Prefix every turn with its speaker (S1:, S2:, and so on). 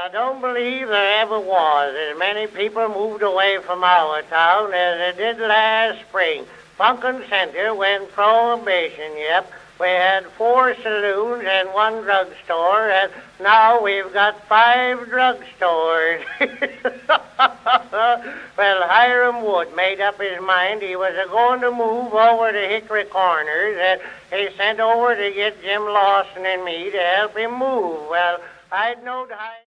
S1: I don't believe there ever was as many people moved away from our town as they did last spring. Funkin' Center went prohibition, yep. We had 4 saloons and 1 drugstore, and now we've got 5 drugstores. Well, Hiram Wood made up his mind he was going to move over to Hickory Corners, and he sent over to get Jim Lawson and me to help him move. Well, I'd knowed